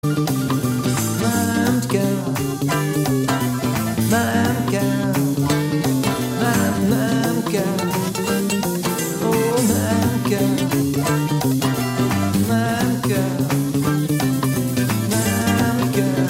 Nem kell, nem kell, nem kell, ó, nem kell, nem kell, nem kell.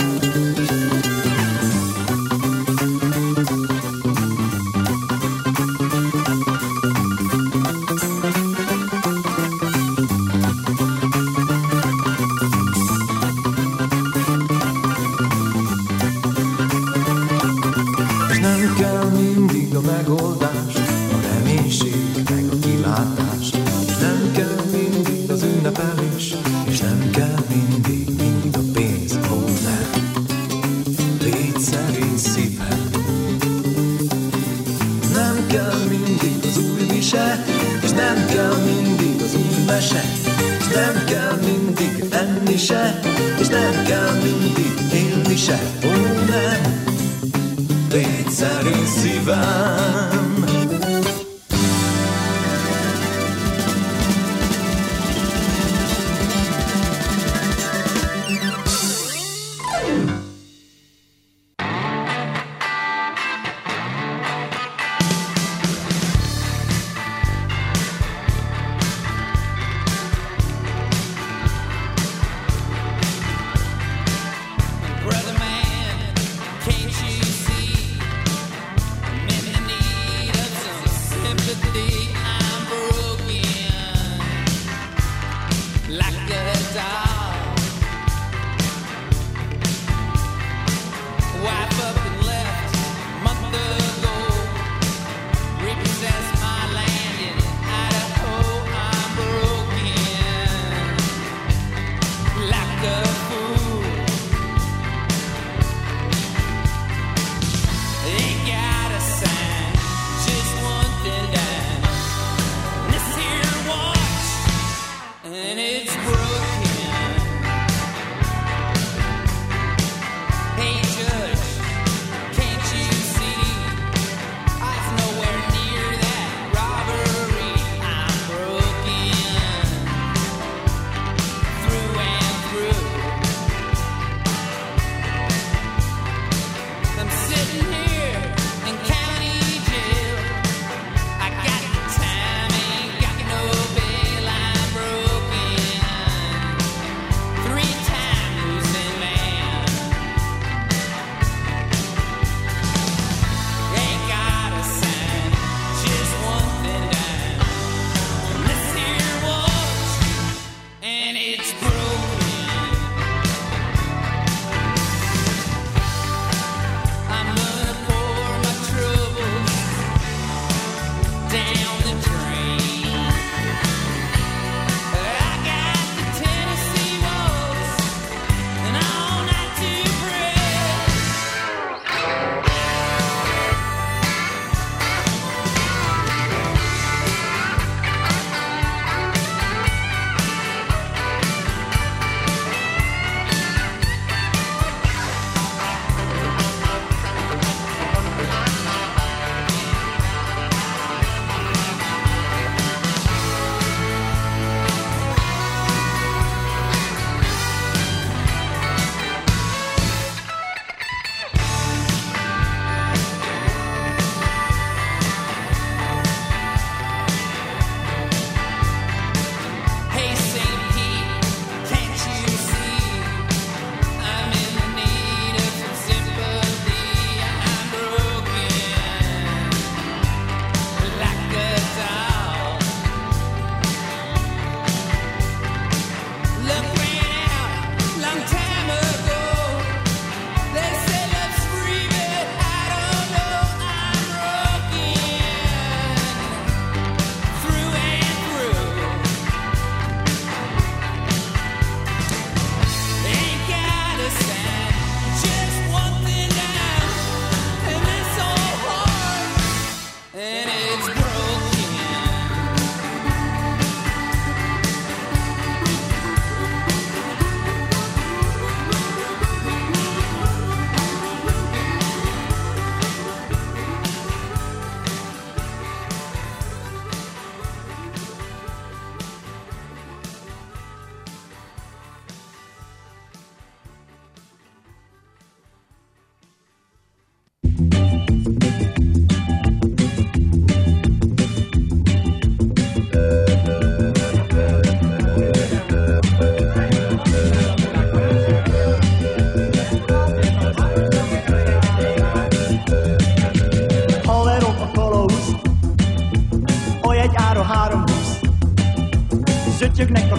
Nem kell mindig a megoldás, a reménység, meg a kilátás. És nem kell mindig az ünnepelés, és nem kell mindig a pénz. Ó, nem, légy szerény szívem. Nem kell mindig az új mise, és nem kell mindig az új mese. És nem kell mindig enni se, és nem kell mindig élni se. Ó, nem, légy szerény szívem. Brother man, can't you see? Men need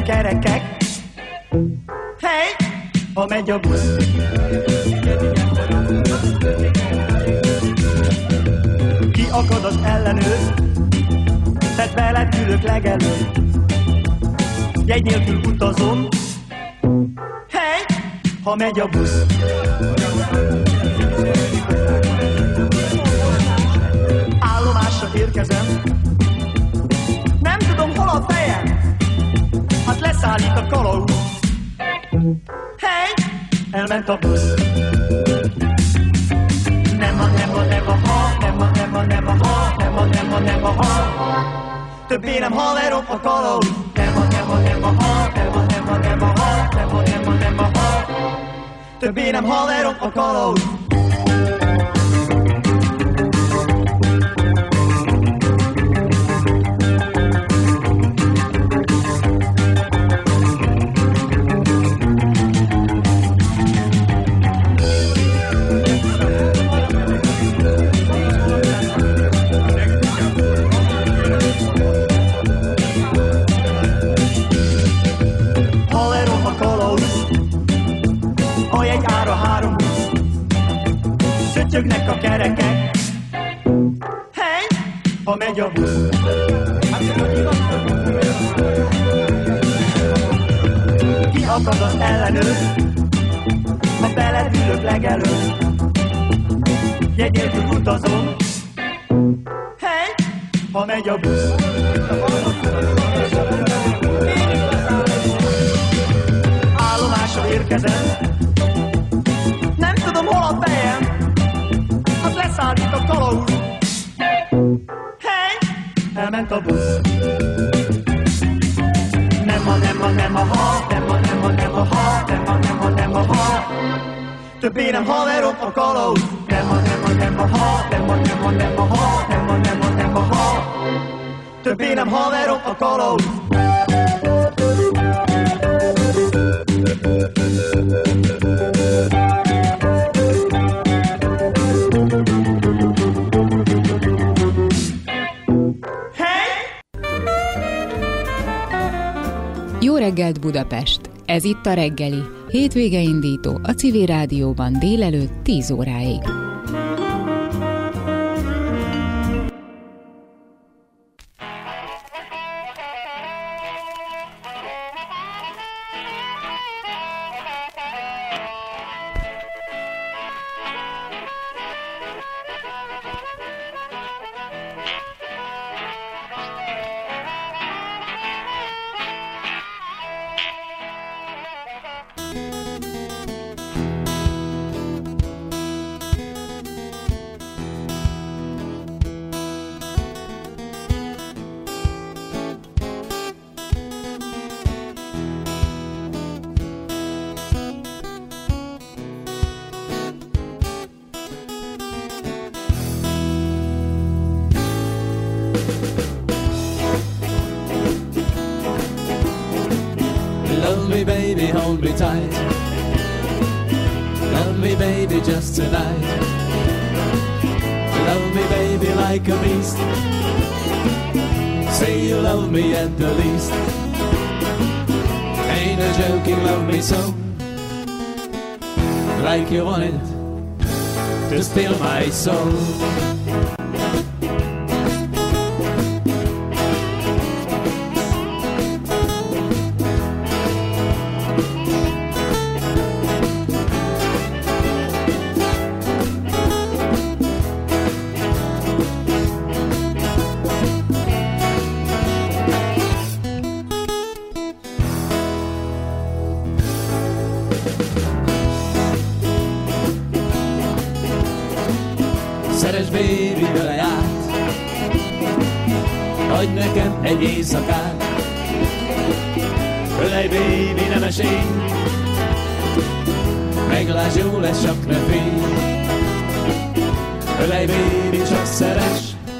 a kerekek. Hey, ha megy a busz. Ki akad az ellenőr, tedd veled ülök legelőtt. Jegy nélkül utazom. Hey, ha megy a busz. Állomásra érkezem. Nem tudom, hol a fejem. Hát leszállít a kalauz. Hey, elment a busz. Nem a ha, nem a ha. Többé nem haverom a kalauz. Nem a ha, nem a ha. Többé nem haverom a kalauz. Szötyögnek a kerekek. Hey, ha megy a busz. Ki akad az ellenőr, ha beled ülök legelőtt. Jegy nélkül utazom. Hey, ha megy a busz. Állomásra érkezem. Nem tudom, hol a fejem. Hát leszállít a kalauz. Hey, elment a busz. Nem a ha. Többé nem haverom a kalauz. Nem a ha. Többé nem haverom a kalauz. Jó reggelt Budapest! Ez itt a reggeli, hétvége indító a Civil Rádióban délelőtt 10 óráig. Love me baby, hold me tight. Love me baby just tonight. Love me baby like a beast. Say you love me at the least. Ain't no joking, love me so. Like you wanted to steal my soul. Szeres baby vele járt, adj nekem egy éjszakát. Ölej baby, nem esély, meglásd, jó lesz, csak ne félj. Ölej baby, csak szeres,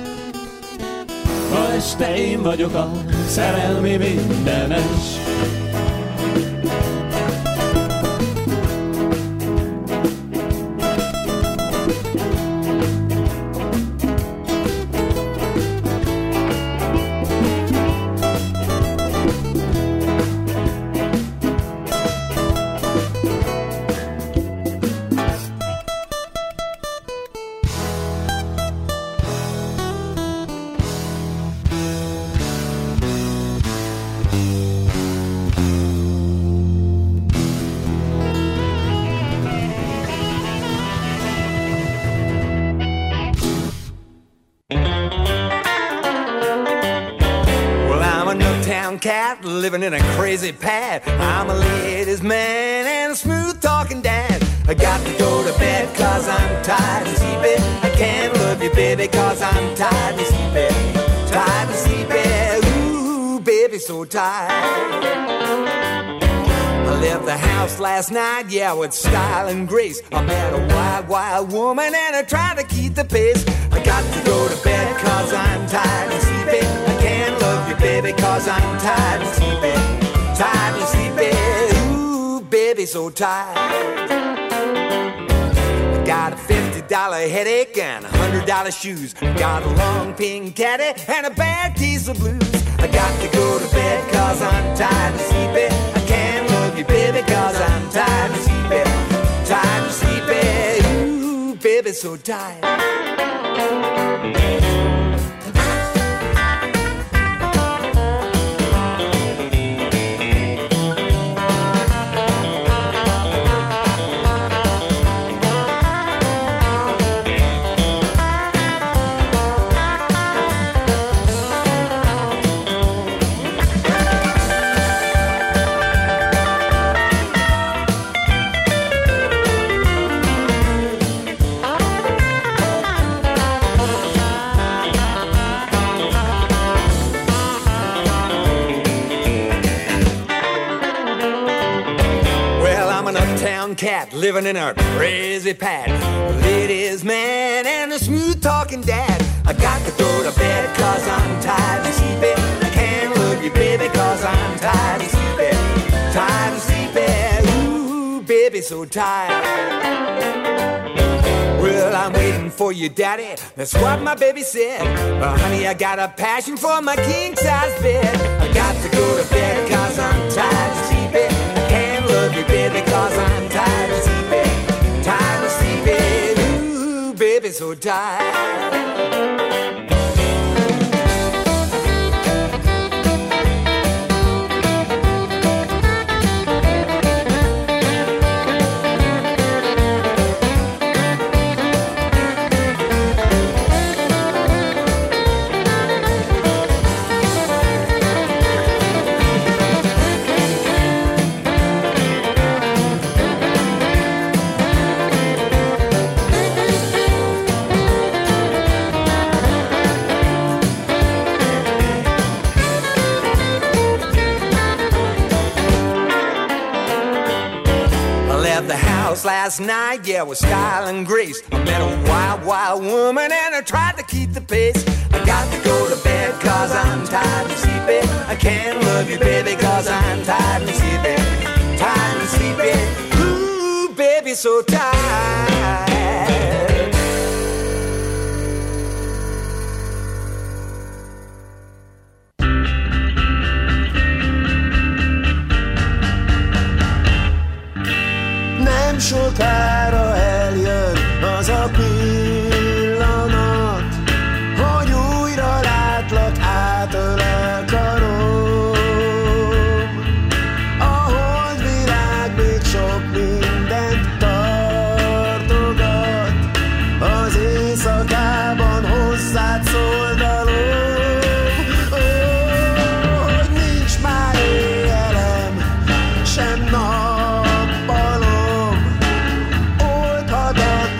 ma este én vagyok a szerelmi mindenes. cat living in a crazy pad. I'm a ladies' man and a smooth-talking dad. I got to go to bed cause I'm tired of sleeping. I can't love you, baby, cause I'm tired of sleeping. Tired of sleeping, ooh, baby, so tired. I left the house last night, yeah, with style and grace. I met a wild, wild woman and I tried to keep the pace. I got to go to bed cause I'm tired of sleeping. I can't love you, baby, cause I'm tired of sleeping. Tired of sleeping, ooh, baby, so tired. I got a $50 headache and $100 shoes. I got a long pink caddy and a bad case of blues. I got to go to bed cause I'm tired of sleeping. I can't love you, baby, cause I'm tired of sleeping. Tired of sleeping, ooh, baby, so tired. Cat living in a crazy pad. Ladies' man and a smooth-talking dad. I got to go to bed cause I'm tired of sleeping. I can't love you, baby, cause I'm tired of sleeping. Tired of sleeping, ooh, baby, so tired. Well, I'm waiting for you, daddy. That's what my baby said. But honey, I got a passion for my king-size bed. I got to go to bed cause I'm tired of sleeping. I can't love you, baby, cause I'm tired of sleeping. Tired of sleeping, ooh, baby, so tired. Last night, yeah, with style and grace. I met a wild, wild woman and I tried to keep the pace. I got to go to bed cause I'm tired of sleeping. I can't love you, baby, cause I'm tired of sleeping. Tired of sleeping, ooh, baby, so tired. Nem sokára eljön az a pillanat, hogy újra látlak, átölel karom. A holdvilág még sok mindent tartogat, az éjszakában hozzád szól dalom. Hogy nincs már éjjelem, sem nap, oldhatatlan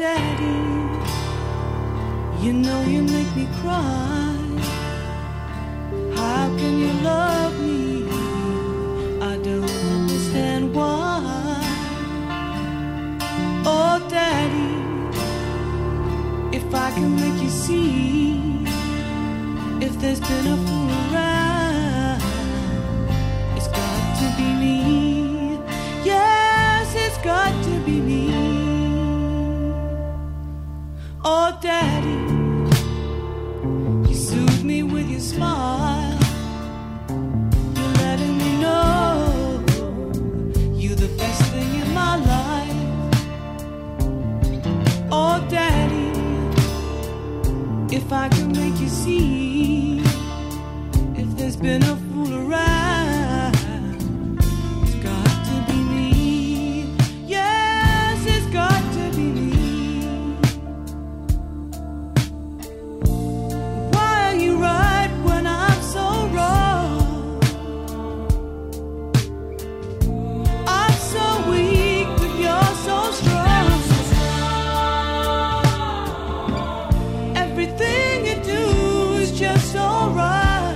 Daddy, you know you make me cry. How can you love me? I don't understand why. Oh Daddy, if I can make you see, if there's been a fool around, it's got to be me. Yes, it's got to be me. Oh Daddy, you soothe me with your smile. You're letting me know you're the best thing in my life. Oh Daddy, if I can make you see, if there's been a fool around, it's got to be me. Yes, it's got to be me. Why are you right when I'm so wrong? I'm so weak, but you're so strong. Everything you do is just so right,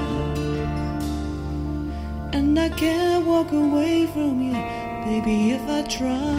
and I can't walk away from you, baby, if I try.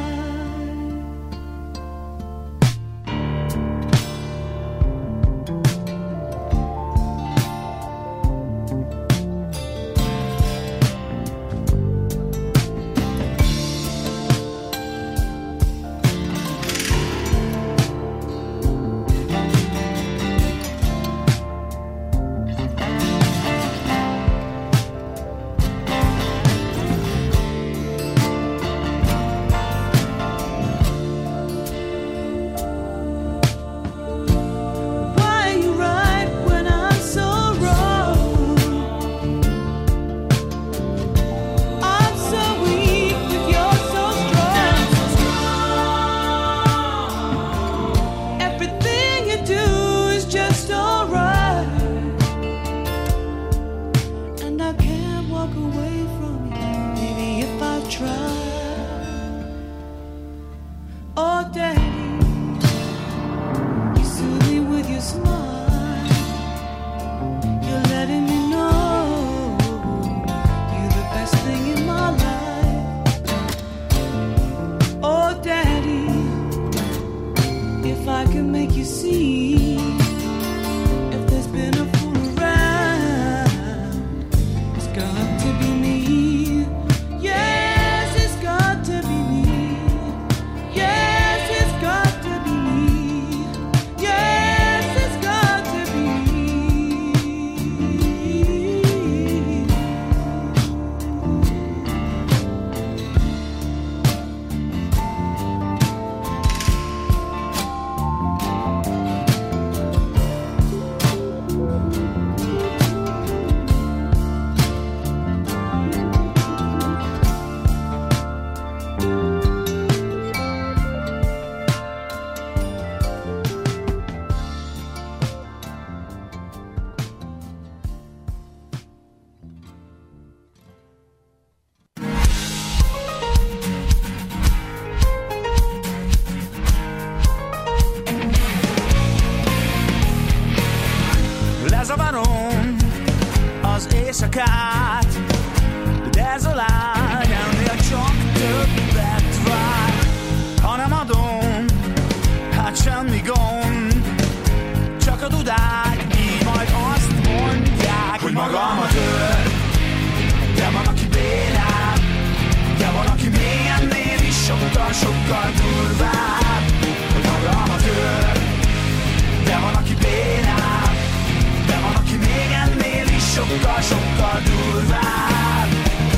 Lezavarom az éjszakát, dezolál, ennél csak többet vár. Ha nem adom, hát semmi gond, csak a dudák így majd azt mondják, hogy magamat öl. De van, aki bénál, de van, aki még ennél is sokkal durvább, hogy magamat öl. De van, aki bénál, de van, aki még ennél is sokkal durvább.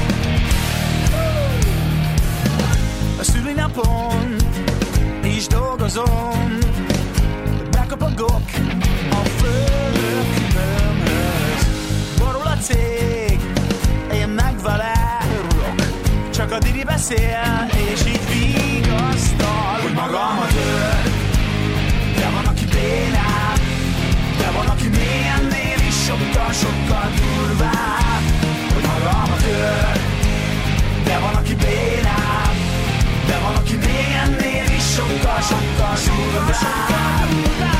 A szülinapon is dolgozom, bekapagok a főnökömhöz. Borul a cég, én meg vele örülök, csak a Didi beszél, és így vigasztal, hogy magamat öl. De van, aki bénál, de van, aki még ennél is sokkal durvább, hogy magamat öl. De van, aki bénál, de van, aki még ennél is sokkal sokkal durvább.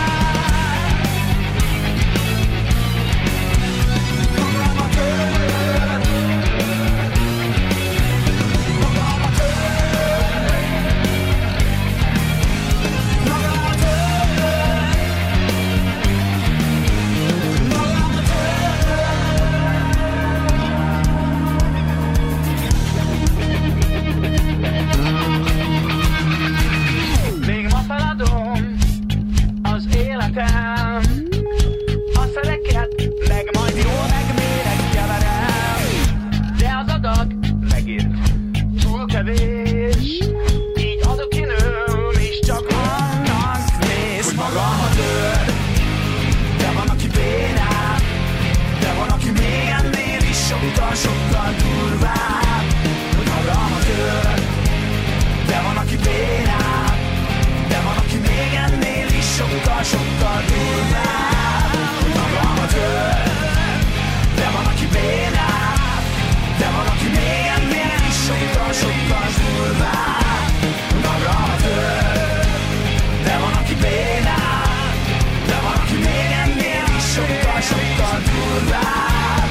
A szereket, meg majd jól megméregkeverem, de az adag megint túl kevés. Így adok én és csak annak néz, hogy magamat öl. De van, aki bénább, de van, aki még ennél is sokkal durvább. Hogy magamat öl. De van, aki bénább, de van, aki még ennél is sokkal durvább. Hogy magamat öl. De van, aki bénább, de van, aki még ennél is sokkal durvább. Hogy magamat öl. De van, aki bénább, de van, aki még ennél is sokkal durvább.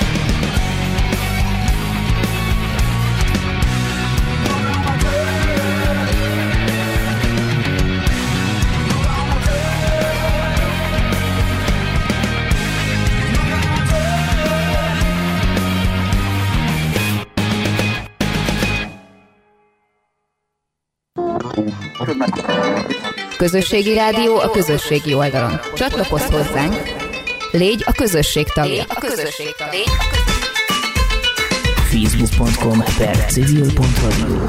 Magamat öl. Közösségi rádió a közösségi oldalon. Csatlakozz hozzánk, légy a közösség tagja. Facebook.com/civil.radio.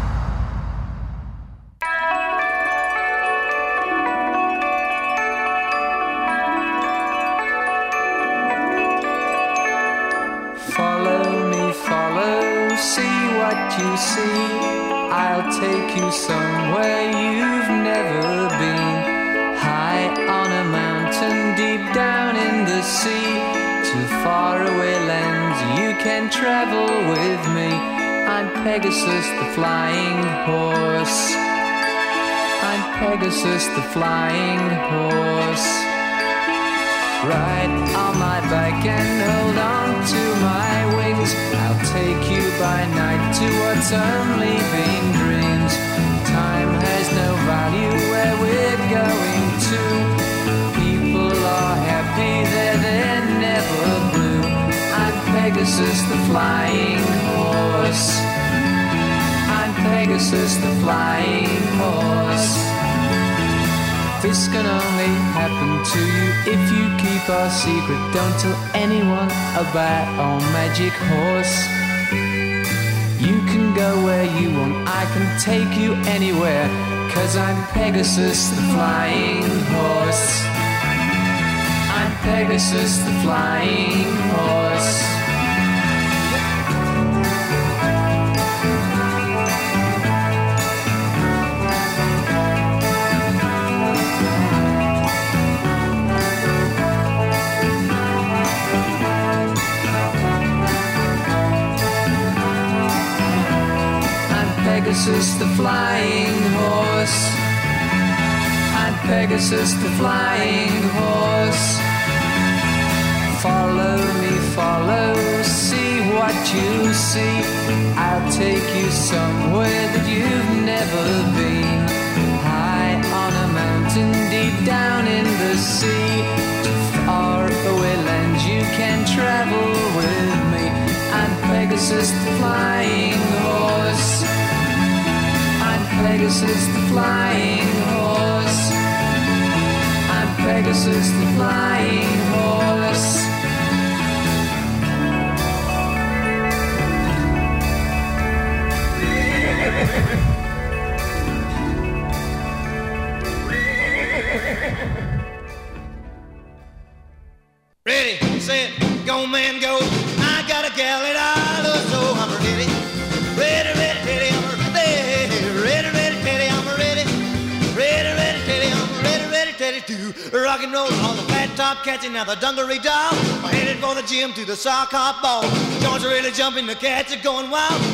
Follow me, follow, see what you see. I'll take you somewhere you've never been. High on a mountain, deep down in the sea. To faraway lands you can travel with me. I'm Pegasus the flying horse. I'm Pegasus the flying horse. Ride on my back and hold on to my wings. I'll take you by night to what's only been dreams. Time has no value where we're going to. People are happy there, they're never blue. I'm Pegasus the flying horse. I'm Pegasus the flying horse. This can only happen to you if you keep our secret. Don't tell anyone about our magic horse. You can go where you want, I can take you anywhere. 'Cause I'm Pegasus the flying horse. I'm Pegasus the flying horse. Pegasus the flying horse. I'm Pegasus the flying horse. Follow me, follow, see what you see. I'll take you somewhere that you've never been. High on a mountain, deep down in the sea. To far away lands you can travel with me. I'm Pegasus the flying horse. Pegasus the flying horse. I'm Pegasus the flying horse. Ready, set, go man go. I got a gal that I love so I'm ready. Ready, ready, ready, I'm ready. Ready, ready, ready, I'm ready. Ready, ready, ready, I'm ready, ready, ready to rock and roll on the flat top catching now the dungaree doll. I'm headed for the gym to the sock hop ball. Joints are really jumping, the cats are going wild.